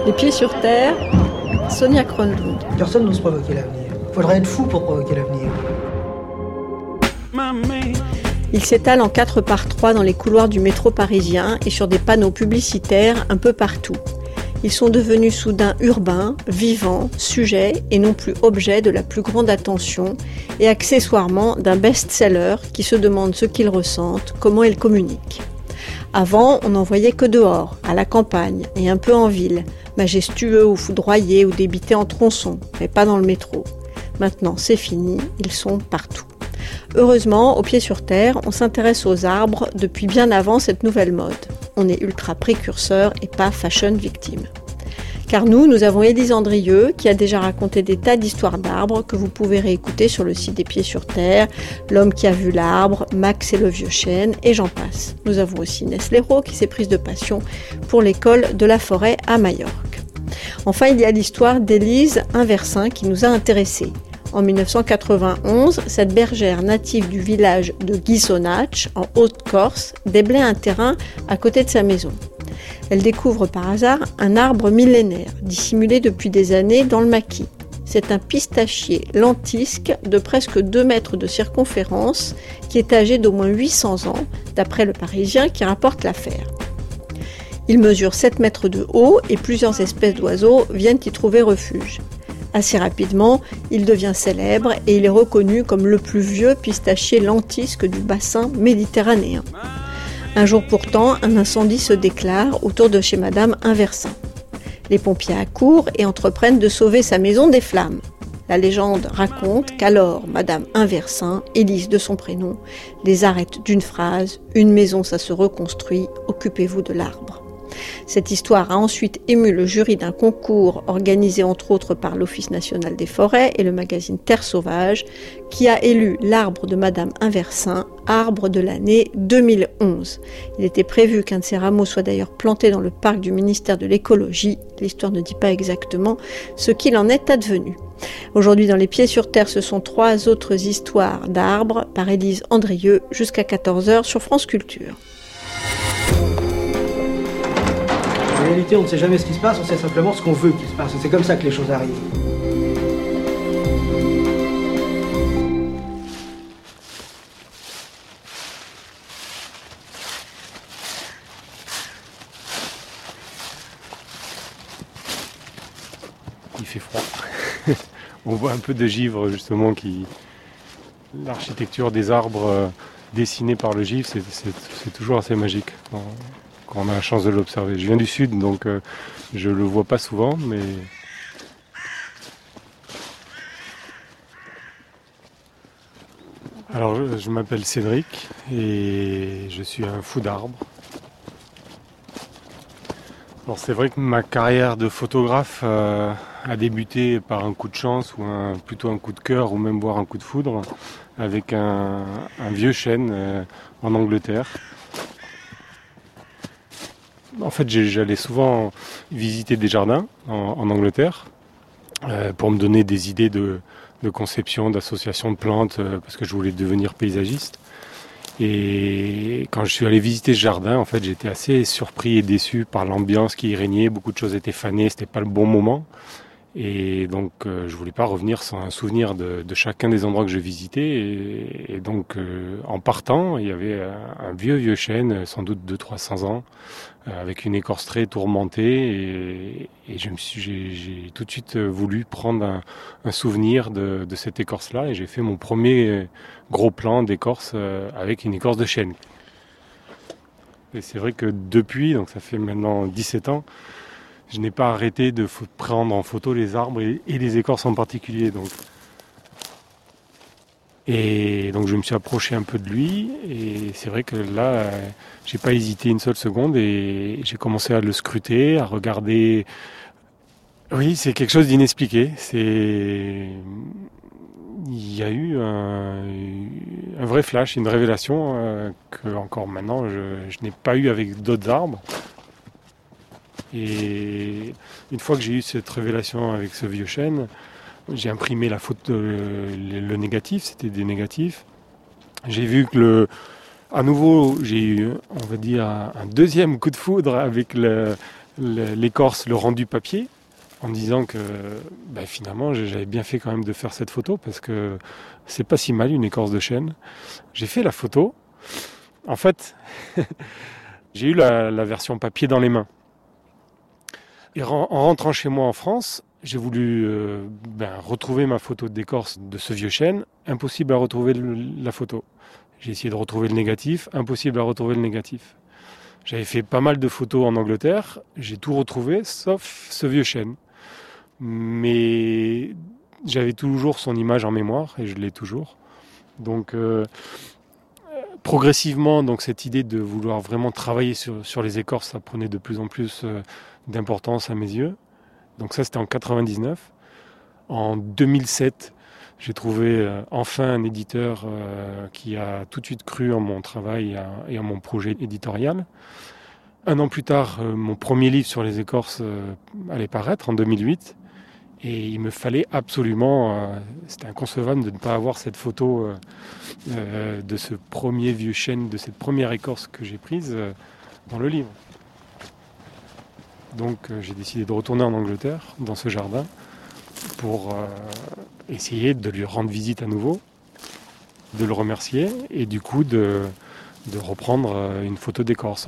Les pieds sur terre, Sonia Kronlund. Personne n'ose provoquer l'avenir. Il faudrait être fou pour provoquer l'avenir. Ils s'étalent en 4x3 dans les couloirs du métro parisien et sur des panneaux publicitaires un peu partout. Ils sont devenus soudain urbains, vivants, sujets et non plus objets de la plus grande attention et accessoirement d'un best-seller qui se demande ce qu'ils ressentent, comment ils communiquent. Avant, on n'en voyait que dehors, à la campagne et un peu en ville, majestueux ou foudroyés ou débités en tronçons, mais pas dans le métro. Maintenant, c'est fini, ils sont partout. Heureusement, au pied sur terre, on s'intéresse aux arbres depuis bien avant cette nouvelle mode. On est ultra précurseur et pas fashion victime. Car nous avons Élise Andrieux qui a déjà raconté des tas d'histoires d'arbres que vous pouvez réécouter sur le site des Pieds sur Terre, L'homme qui a vu l'arbre, Max et le vieux chêne, et j'en passe. Nous avons aussi Inès Léraud qui s'est prise de passion pour l'école de la forêt à Majorque. Enfin, il y a l'histoire d'Élise Inversin qui nous a intéressés. En 1991, cette bergère native du village de Ghisonaccia, en Haute-Corse, déblaye un terrain à côté de sa maison. Elle découvre par hasard un arbre millénaire, dissimulé depuis des années dans le maquis. C'est un pistachier lentisque de presque 2 mètres de circonférence qui est âgé d'au moins 800 ans, d'après le Parisien qui rapporte l'affaire. Il mesure 7 mètres de haut et plusieurs espèces d'oiseaux viennent y trouver refuge. Assez rapidement, il devient célèbre et il est reconnu comme le plus vieux pistachier lentisque du bassin méditerranéen. Un jour pourtant, un incendie se déclare autour de chez Madame Inversin. Les pompiers accourent et entreprennent de sauver sa maison des flammes. La légende raconte qu'alors Madame Inversin, Élise de son prénom, les arrête d'une phrase « Une maison, ça se reconstruit, occupez-vous de l'arbre ». Cette histoire a ensuite ému le jury d'un concours organisé entre autres par l'Office national des forêts et le magazine Terre sauvage, qui a élu l'arbre de Madame Inversin, arbre de l'année 2011. Il était prévu qu'un de ces rameaux soit d'ailleurs planté dans le parc du ministère de l'écologie. L'histoire ne dit pas exactement ce qu'il en est advenu. Aujourd'hui, dans Les Pieds sur Terre, ce sont 3 autres histoires d'arbres par Élise Andrieux jusqu'à 14h sur France Culture. En réalité, on ne sait jamais ce qui se passe, on sait simplement ce qu'on veut qu'il se passe. C'est comme ça que les choses arrivent. Il fait froid. On voit un peu de givre justement l'architecture des arbres dessinés par le givre, c'est toujours assez magique quand on a la chance de l'observer. Je viens du sud, donc je le vois pas souvent, mais alors je m'appelle Cédric et je suis un fou d'arbres. Alors c'est vrai que ma carrière de photographe a débuté par un coup de chance ou plutôt un coup de cœur ou même voire un coup de foudre avec un vieux chêne en Angleterre. En fait, j'allais souvent visiter des jardins en Angleterre pour me donner des idées de conception, d'association de plantes, parce que je voulais devenir paysagiste. Et quand je suis allé visiter ce jardin, en fait, j'étais assez surpris et déçu par l'ambiance qui y régnait. Beaucoup de choses étaient fanées, c'était pas le bon moment. Et donc, je voulais pas revenir sans un souvenir de chacun des endroits que je visitais. Et donc, en partant, il y avait un vieux chêne, sans doute 200-300 ans, avec une écorce très tourmentée. Et j'ai tout de suite voulu prendre un souvenir de cette écorce-là. Et j'ai fait mon premier gros plan d'écorce avec une écorce de chêne. Et c'est vrai que depuis, donc ça fait maintenant 17 ans, je n'ai pas arrêté de prendre en photo les arbres et les écorces en particulier. Et donc je me suis approché un peu de lui et c'est vrai que là, j'ai pas hésité une seule seconde et j'ai commencé à le scruter, à regarder. Oui, c'est quelque chose d'inexpliqué. Il y a eu un vrai flash, une révélation que encore maintenant je n'ai pas eu avec d'autres arbres. Et une fois que j'ai eu cette révélation avec ce vieux chêne, j'ai imprimé la photo, le négatif, c'était des négatifs. J'ai vu que à nouveau, j'ai eu, on va dire, un deuxième coup de foudre avec l'écorce, le rendu papier, en disant que finalement j'avais bien fait quand même de faire cette photo parce que c'est pas si mal une écorce de chêne. J'ai fait la photo. En fait, j'ai eu la version papier dans les mains. Et en rentrant chez moi en France, j'ai voulu retrouver ma photo d'écorce de ce vieux chêne. Impossible à retrouver la photo. J'ai essayé de retrouver le négatif. Impossible à retrouver le négatif. J'avais fait pas mal de photos en Angleterre. J'ai tout retrouvé, sauf ce vieux chêne. Mais j'avais toujours son image en mémoire, et je l'ai toujours. Donc, progressivement, donc, cette idée de vouloir vraiment travailler sur les écorces, ça prenait de plus en plus d'importance à mes yeux. Donc ça, c'était en 99. En 2007, j'ai trouvé enfin un éditeur qui a tout de suite cru en mon travail et en mon projet éditorial. Un an plus tard, mon premier livre sur les écorces allait paraître en 2008. Et il me fallait absolument, c'était inconcevable de ne pas avoir cette photo de ce premier vieux chêne, de cette première écorce que j'ai prise dans le livre. Donc j'ai décidé de retourner en Angleterre, dans ce jardin, pour essayer de lui rendre visite à nouveau, de le remercier et du coup de reprendre une photo d'écorce.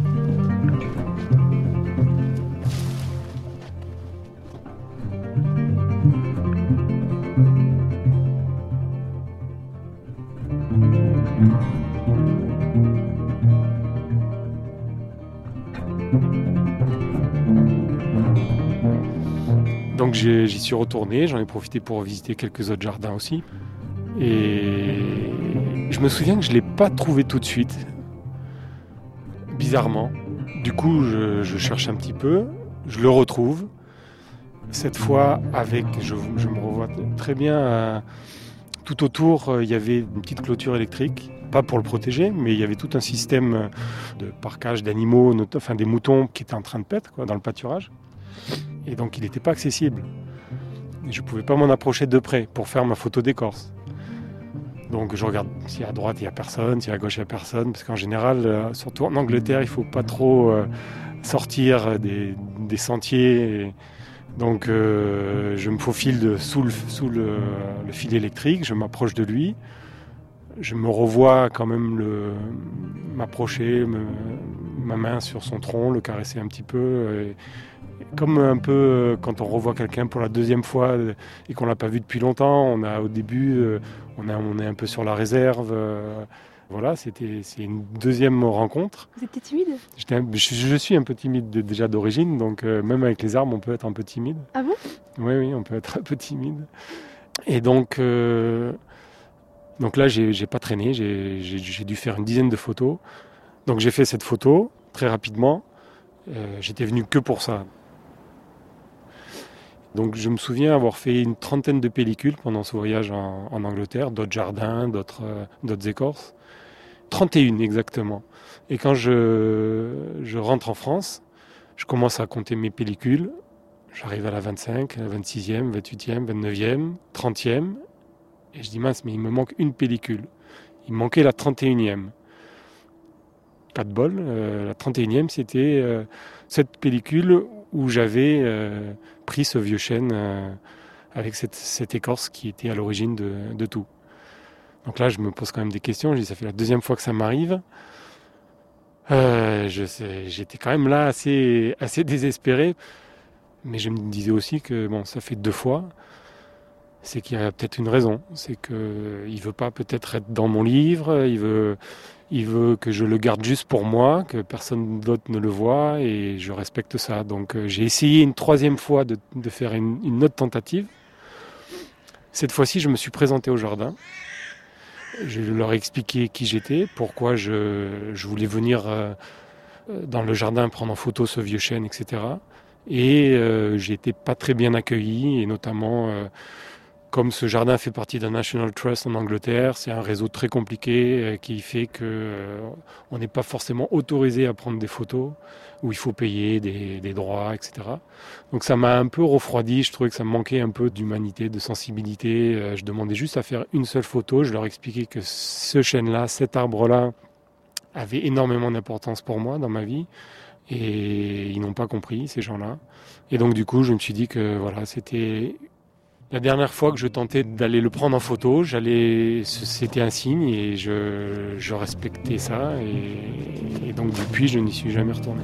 Donc j'y suis retourné, j'en ai profité pour visiter quelques autres jardins aussi. Et je me souviens que je ne l'ai pas trouvé tout de suite, bizarrement. Du coup, je cherche un petit peu, je le retrouve. Cette fois, je me revois très bien. Tout autour, il y avait une petite clôture électrique, pas pour le protéger, mais il y avait tout un système de parcage d'animaux, enfin des moutons qui étaient en train de paître dans le pâturage. Et donc il n'était pas accessible. Et je ne pouvais pas m'en approcher de près pour faire ma photo d'écorce. Donc je regarde si à droite il n'y a personne, si à gauche il n'y a personne, parce qu'en général, surtout en Angleterre, il ne faut pas trop sortir des sentiers. Donc je me faufile sous le fil électrique, je m'approche de lui. Je me revois quand même m'approcher, ma main sur son tronc, le caresser un petit peu. Comme un peu quand on revoit quelqu'un pour la deuxième fois et qu'on ne l'a pas vu depuis longtemps, au début, on est un peu sur la réserve. Voilà, c'est une deuxième rencontre. Vous étiez timide ? Je suis un peu timide déjà d'origine, donc même avec les arbres, on peut être un peu timide. Ah bon ? Oui, on peut être un peu timide. Et donc là, j'ai pas traîné, j'ai dû faire une dizaine de photos. Donc j'ai fait cette photo très rapidement. J'étais venu que pour ça. Donc je me souviens avoir fait une trentaine de pellicules pendant ce voyage en Angleterre, d'autres jardins, d'autres écorces. 31 exactement. Et quand je rentre en France, je commence à compter mes pellicules. J'arrive à la 25, la 26e, 28e, 29e, 30e. Et je dis mince, mais il me manque une pellicule. Il me manquait la 31e. Pas de bol, la 31e, c'était cette pellicule où j'avais pris ce vieux chêne avec cette écorce qui était à l'origine de tout. Donc là, je me pose quand même des questions. Je dis, ça fait la deuxième fois que ça m'arrive. J'étais quand même là assez désespéré. Mais je me disais aussi que ça fait 2 fois. C'est qu'il y a peut-être une raison. C'est qu'il ne veut pas peut-être être dans mon livre. Il veut que je le garde juste pour moi, que personne d'autre ne le voit, et je respecte ça. Donc j'ai essayé une 3e fois de faire une autre tentative. Cette fois-ci, je me suis présenté au jardin. Je leur ai expliqué qui j'étais, pourquoi je voulais venir dans le jardin prendre en photo ce vieux chêne, etc. Et j'ai été pas très bien accueilli, et notamment... Comme ce jardin fait partie d'un National Trust en Angleterre, c'est un réseau très compliqué qui fait qu'on n'est pas forcément autorisé à prendre des photos, où il faut payer des droits, etc. Donc ça m'a un peu refroidi, je trouvais que ça me manquait un peu d'humanité, de sensibilité. Je demandais juste à faire une seule photo, je leur expliquais que ce chêne-là, cet arbre-là, avait énormément d'importance pour moi dans ma vie, Et ils n'ont pas compris, ces gens-là. Et donc du coup, je me suis dit que voilà, c'était la dernière fois que je tentais d'aller le prendre en photo. C'était un signe et je respectais ça. Et donc depuis, je n'y suis jamais retourné.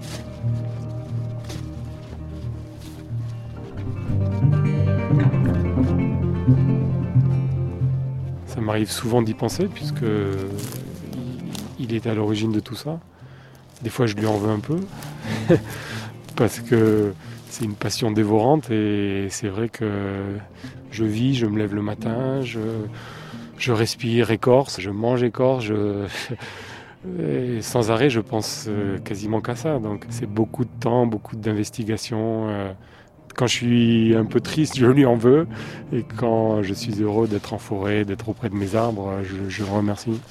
Ça m'arrive souvent d'y penser puisque il est à l'origine de tout ça. Des fois, je lui en veux un peu parce que c'est une passion dévorante et c'est vrai que je vis, je me lève le matin, je respire écorce, je mange écorce, et sans arrêt, je pense quasiment qu'à ça. Donc, c'est beaucoup de temps, beaucoup d'investigation. Quand je suis un peu triste, je lui en veux. Et quand je suis heureux d'être en forêt, d'être auprès de mes arbres, je le remercie.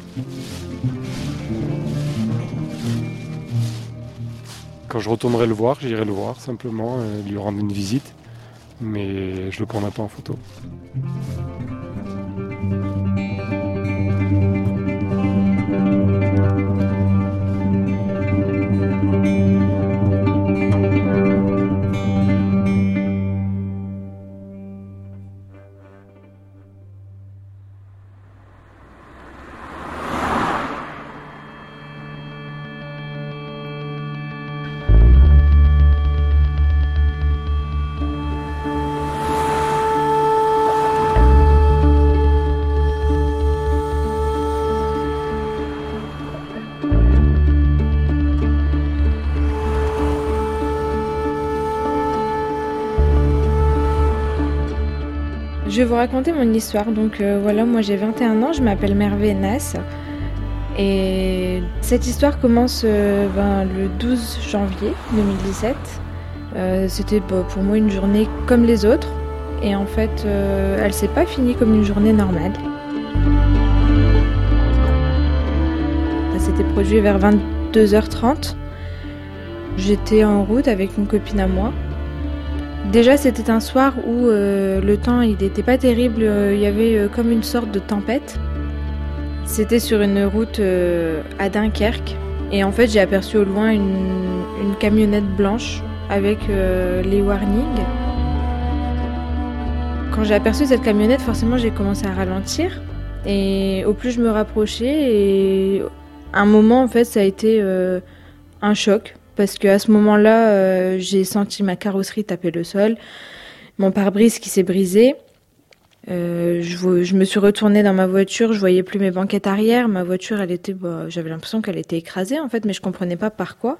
Quand je retournerai le voir, j'irai le voir simplement, lui rendre une visite. Mais je ne le prendrai pas en photo. Je vais vous raconter mon histoire. Donc voilà, moi j'ai 21 ans, je m'appelle Merve Nas. Et cette histoire commence le 12 janvier 2017. C'était pour moi une journée comme les autres. Et en fait, elle s'est pas finie comme une journée normale. Ça s'était produit vers 22h30. J'étais en route avec une copine à moi. Déjà, c'était un soir où le temps il n'était pas terrible, il y avait comme une sorte de tempête. C'était sur une route à Dunkerque. Et en fait, j'ai aperçu au loin une camionnette blanche avec les warnings. Quand j'ai aperçu cette camionnette, forcément, j'ai commencé à ralentir. Et au plus je me rapprochais, et à un moment, en fait, ça a été un choc. Parce qu'à ce moment-là, j'ai senti ma carrosserie taper le sol, mon pare-brise qui s'est brisé. Je me suis retournée dans ma voiture, je voyais plus mes banquettes arrière. Ma voiture, j'avais l'impression qu'elle était écrasée en fait, mais je comprenais pas par quoi.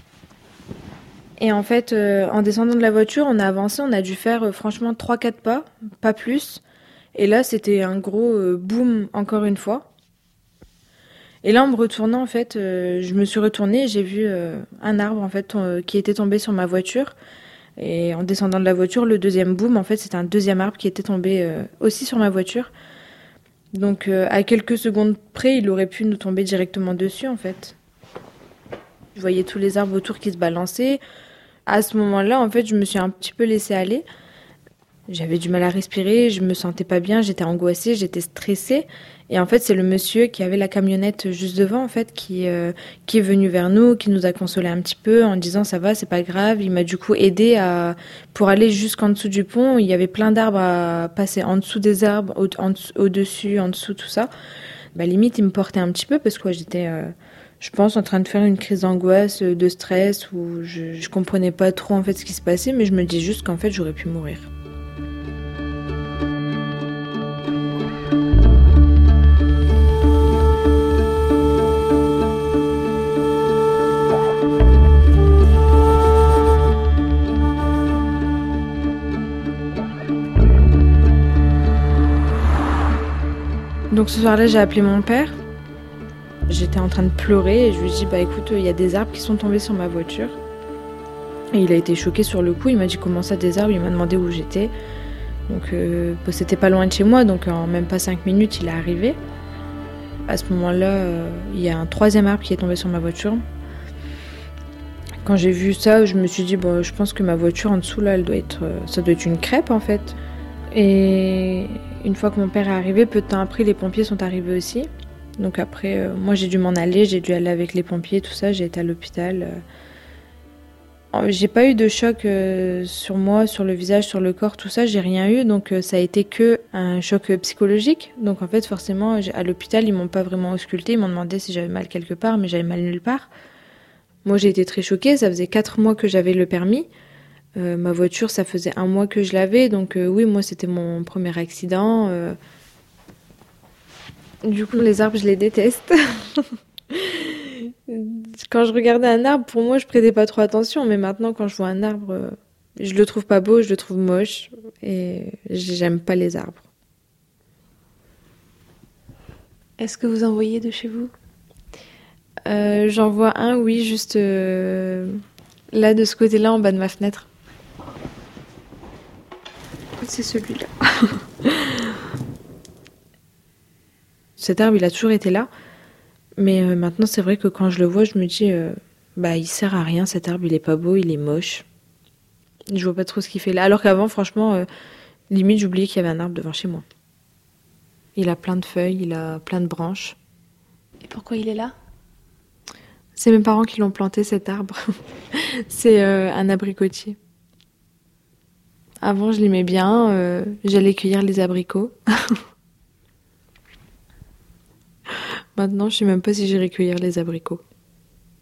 Et en fait, en descendant de la voiture, on a avancé, on a dû faire franchement 3-4 pas, pas plus. Et là, c'était un gros boom encore une fois. Et là, en me retournant, en fait, je me suis retournée et j'ai vu un arbre, en fait, qui était tombé sur ma voiture. Et en descendant de la voiture, le deuxième boom, en fait, c'était un deuxième arbre qui était tombé aussi sur ma voiture. Donc, à quelques secondes près, il aurait pu nous tomber directement dessus, en fait. Je voyais tous les arbres autour qui se balançaient. À ce moment-là, en fait, je me suis un petit peu laissée aller. J'avais du mal à respirer, je me sentais pas bien, j'étais angoissée, j'étais stressée. Et en fait, c'est le monsieur qui avait la camionnette juste devant, en fait, qui est venu vers nous, qui nous a consolé un petit peu en disant ça va, c'est pas grave. Il m'a du coup aidé pour aller jusqu'en dessous du pont. Il y avait plein d'arbres à passer en dessous des arbres, au-dessus, en dessous, tout ça. Limite, il me portait un petit peu parce que j'étais, je pense, en train de faire une crise d'angoisse, de stress, où je comprenais pas trop en fait ce qui se passait, mais je me dis juste qu'en fait, j'aurais pu mourir. Donc ce soir-là, j'ai appelé mon père. J'étais en train de pleurer et je lui ai dit écoute, il y a des arbres qui sont tombés sur ma voiture. Et il a été choqué sur le coup, il m'a dit comment ça des arbres, il m'a demandé où j'étais. Donc c'était pas loin de chez moi, donc en même pas 5 minutes, il est arrivé. À ce moment-là, il y a un troisième arbre qui est tombé sur ma voiture. Quand j'ai vu ça, je me suis dit je pense que ma voiture en dessous là, ça doit être une crêpe en fait. Et une fois que mon père est arrivé, peu de temps après, les pompiers sont arrivés aussi. Donc après, moi j'ai dû m'en aller, j'ai dû aller avec les pompiers, tout ça, j'ai été à l'hôpital. J'ai pas eu de choc sur moi, sur le visage, sur le corps, tout ça, j'ai rien eu, donc ça a été que un choc psychologique. Donc en fait, forcément, à l'hôpital, ils m'ont pas vraiment ausculté, ils m'ont demandé si j'avais mal quelque part, mais j'avais mal nulle part. Moi, j'ai été très choquée, ça faisait 4 mois que j'avais le permis. Ma voiture, ça faisait 1 mois que je l'avais, donc oui, moi, c'était mon premier accident. Du coup, les arbres, je les déteste. Quand je regardais un arbre, pour moi, je prêtais pas trop attention, mais maintenant, quand je vois un arbre, je le trouve pas beau, je le trouve moche, et j'aime pas les arbres. Est-ce que vous en voyez de chez vous ? J'en vois un, oui, juste là, de ce côté-là, en bas de ma fenêtre. C'est celui-là. Cet arbre, il a toujours été là. Mais maintenant, c'est vrai que quand je le vois, je me dis, il sert à rien, cet arbre, il est pas beau, il est moche. Je vois pas trop ce qu'il fait là. Alors qu'avant, franchement, limite, j'oubliais qu'il y avait un arbre devant chez moi. Il a plein de feuilles, il a plein de branches. Et pourquoi il est là ? C'est mes parents qui l'ont planté, cet arbre. C'est un abricotier. Avant, je l'aimais bien, j'allais cueillir les abricots. Maintenant, je sais même pas si j'irai cueillir les abricots. Non ?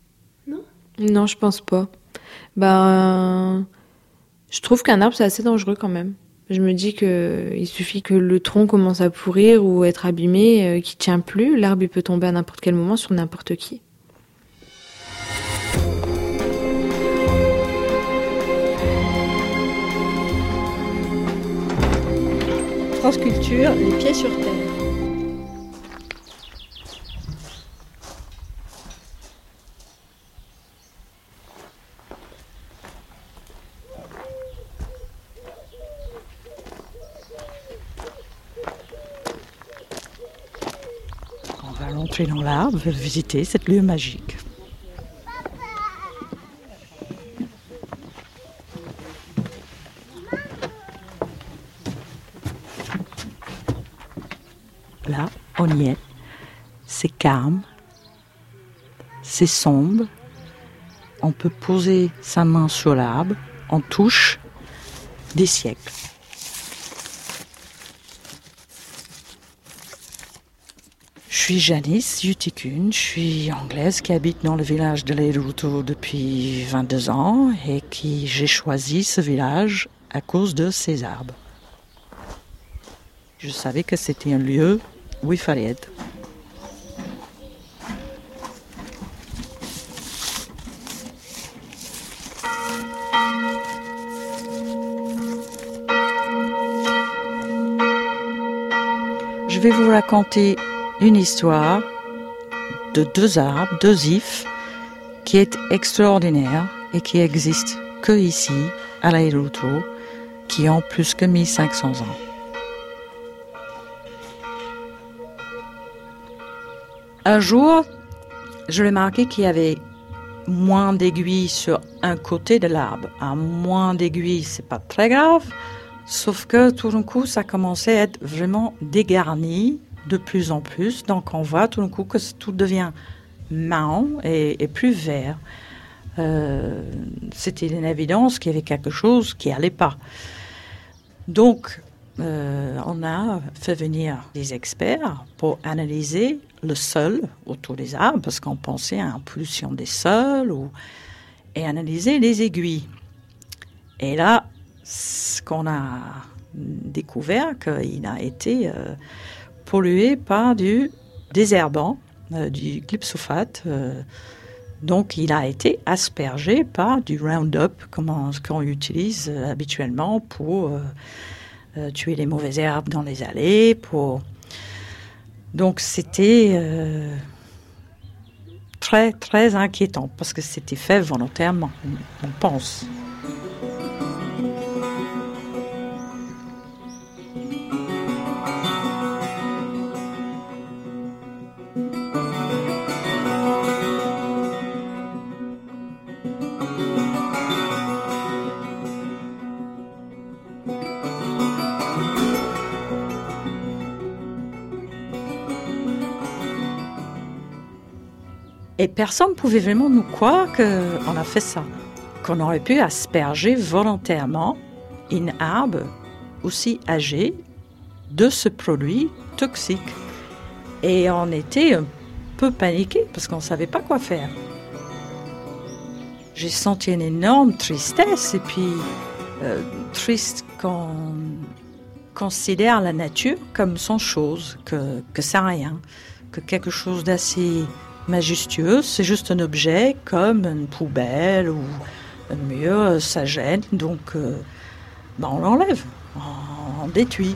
Non, je pense pas. Je trouve qu'un arbre, c'est assez dangereux quand même. Je me dis qu'il suffit que le tronc commence à pourrir ou être abîmé, qu'il tient plus. L'arbre, il peut tomber à n'importe quel moment sur n'importe qui. France Culture, les pieds sur terre. On va rentrer dans l'arbre, visiter cette lieu magique. Là, on y est. C'est calme, c'est sombre. On peut poser sa main sur l'arbre, on touche des siècles. Je suis Janice Jutikun, je suis anglaise qui habite dans le village de Leiruto depuis 22 ans et j'ai choisi ce village à cause de ces arbres. Je savais que c'était un lieu où il fallait être. Je vais vous raconter une histoire de 2 arbres, 2 ifs, qui est extraordinaire et qui existe que ici, à Leiruto, qui ont plus que 1500 ans. Un jour, je remarquais qu'il y avait moins d'aiguilles sur un côté de l'arbre. Un moins d'aiguilles, c'est pas très grave, sauf que tout d'un coup, ça commençait à être vraiment dégarni de plus en plus. Donc on voit tout d'un coup que tout devient marron et plus vert. C'était une évidence qu'il y avait quelque chose qui n'allait pas. Donc, on a fait venir des experts pour analyser le sol autour des arbres, parce qu'on pensait à une pollution des sols, et analyser les aiguilles. Et là, ce qu'on a découvert, qu'il a été pollué par du désherbant, du glyphosate. Donc, il a été aspergé par du Roundup, qu'on utilise habituellement pour tuer les mauvaises herbes dans les allées. Donc, c'était très, très inquiétant, parce que c'était fait volontairement, on pense. Et personne ne pouvait vraiment nous croire qu'on a fait ça, qu'on aurait pu asperger volontairement une arbre aussi âgée de ce produit toxique. Et on était un peu paniqués parce qu'on ne savait pas quoi faire. J'ai senti une énorme tristesse et puis triste qu'on considère la nature comme sans chose, que c'est rien, que quelque chose d'assez majestueux, c'est juste un objet comme une poubelle ou un mur, ça gêne, donc on l'enlève, on détruit.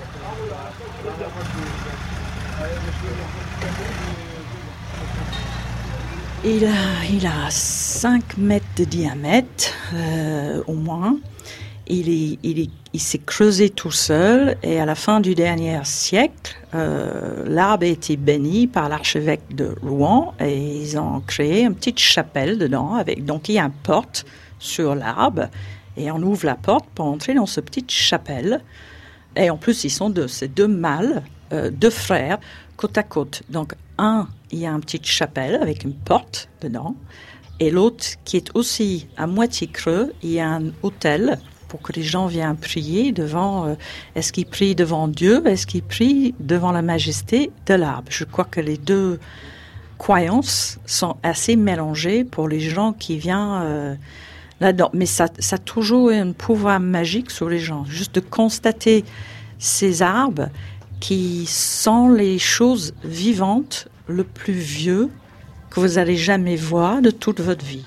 Il a 5 mètres de diamètre, au moins. Il s'est creusé tout seul et à la fin du dernier siècle, l'arbre a été béni par l'archevêque de Rouen et ils ont créé une petite chapelle dedans. Donc il y a une porte sur l'arbre et on ouvre la porte pour entrer dans cette petite chapelle. Et en plus, ils sont c'est 2 mâles, 2 frères, côte à côte. Donc il y a une petite chapelle avec une porte dedans. Et l'autre, qui est aussi à moitié creux, il y a un autel pour que les gens viennent prier devant... est-ce qu'ils prient devant Dieu? Est-ce qu'ils prient devant la majesté de l'arbre? Je crois que les 2 croyances sont assez mélangées pour les gens qui viennent là-dedans. Mais ça a toujours un pouvoir magique sur les gens. Juste de constater ces arbres qui sont les choses vivantes le plus vieux que vous allez jamais voir de toute votre vie.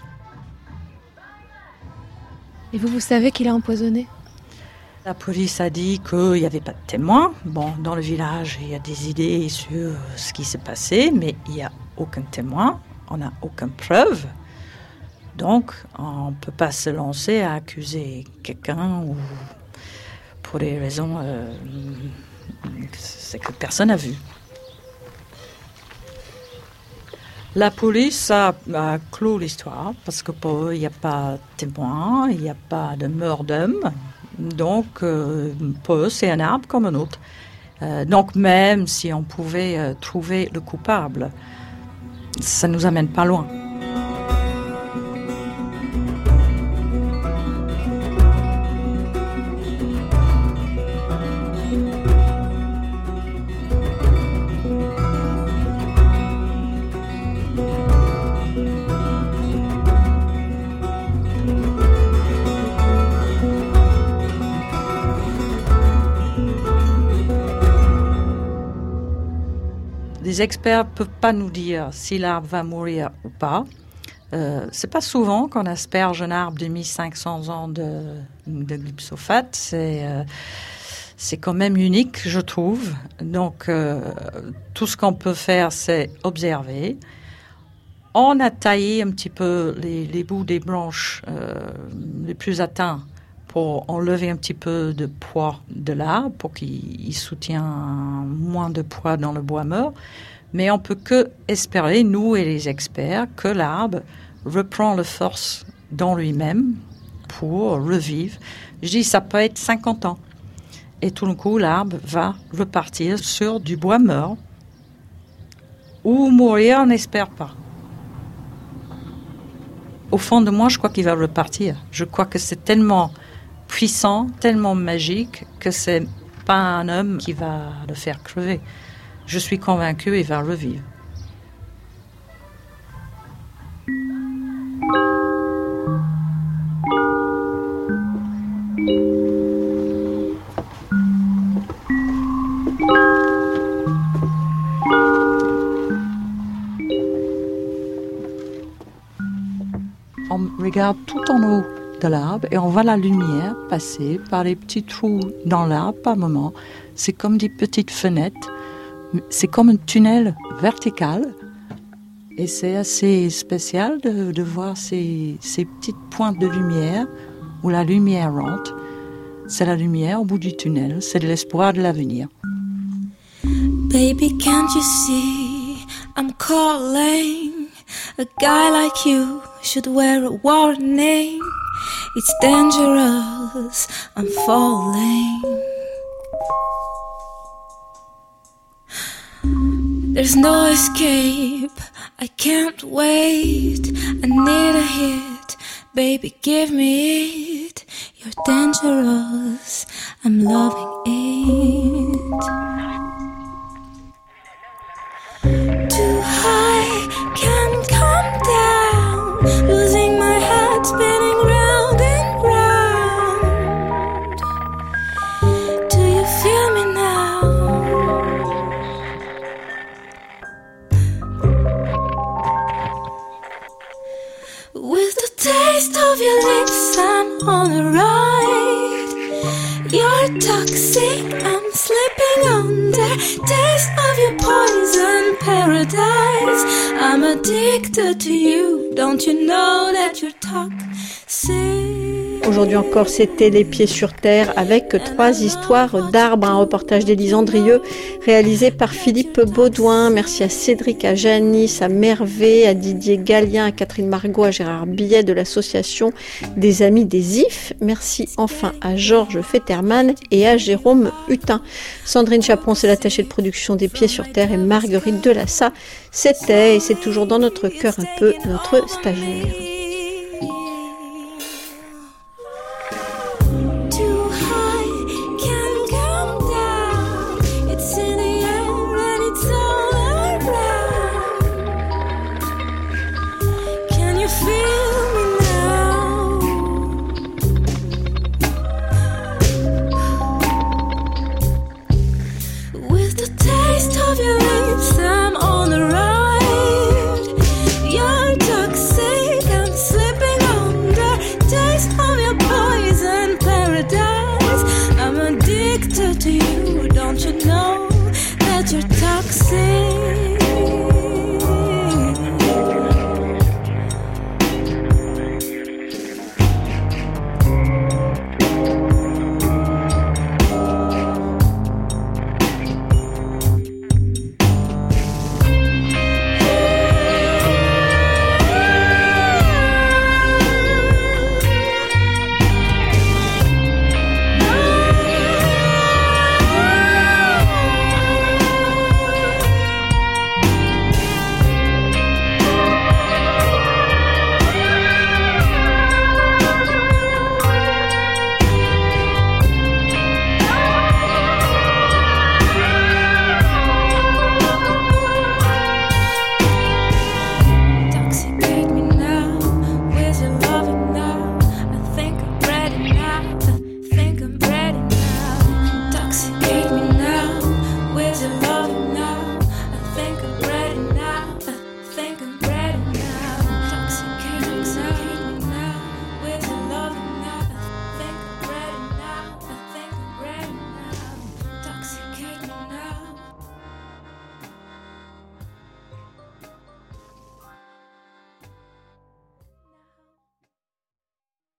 Et vous savez qu'il a empoisonné? La police a dit qu'il n'y avait pas de témoins. Bon, dans le village, il y a des idées sur ce qui s'est passé, mais il n'y a aucun témoin, on n'a aucune preuve. Donc, on ne peut pas se lancer à accuser quelqu'un ou pour des raisons que personne n'a vues. La police a clos l'histoire parce que pour eux, il n'y a pas de témoin, il n'y a pas de meurtre d'homme. Donc, pour eux, c'est un arbre comme un autre. Donc, même si on pouvait trouver le coupable, ça ne nous amène pas loin. Les experts ne peuvent pas nous dire si l'arbre va mourir ou pas. C'est pas souvent qu'on asperge un arbre de 1500 ans de glyphosate. C'est quand même unique, je trouve. Donc, tout ce qu'on peut faire, c'est observer. On a taillé un petit peu les bouts des branches les plus atteints pour enlever un petit peu de poids de l'arbre, pour qu'il soutienne moins de poids dans le bois mort. Mais on peut que espérer, nous et les experts, que l'arbre reprend la force dans lui-même pour revivre. Je dis, ça peut être 50 ans. Et tout d'un coup, l'arbre va repartir sur du bois mort. Ou mourir, on n'espère pas. Au fond de moi, je crois qu'il va repartir. Je crois que c'est tellement puissant, tellement magique, que c'est pas un homme qui va le faire crever. Je suis convaincue qu'il va revivre. On regarde tout en haut de l'arbre et on voit la lumière passer par les petits trous dans l'arbre par moment. C'est comme des petites fenêtres. C'est comme un tunnel vertical. Et c'est assez spécial de voir ces petites pointes de lumière où la lumière rentre. C'est la lumière au bout du tunnel. C'est de l'espoir de l'avenir. Baby, can't you see I'm calling? A guy like you should wear a warning. It's dangerous, I'm falling. There's no escape, I can't wait, I need a hit. Baby, give me it. You're dangerous, I'm loving it. Too high, can't come down. Losing my head, spinning round and round. Do you feel me now? With the taste of your lips, I'm on a ride. You're toxic, I'm slipping under. Taste of your poison paradise. I'm addicted to you. Don't you know that you're toxic? Aujourd'hui encore, c'était Les Pieds sur Terre avec 3 histoires d'arbres, un reportage d'Élise Andrieux réalisé par Philippe Baudouin. Merci à Cédric, à Janice, à Mervé, à Didier Gallien, à Catherine Margot, à Gérard Billet de l'association des Amis des IF. Merci enfin à Georges Fetterman et à Jérôme Hutin. Sandrine Chaperon, c'est l'attachée de production des Pieds sur Terre, et Marguerite Delassa, c'était et c'est toujours dans notre cœur un peu notre stagiaire.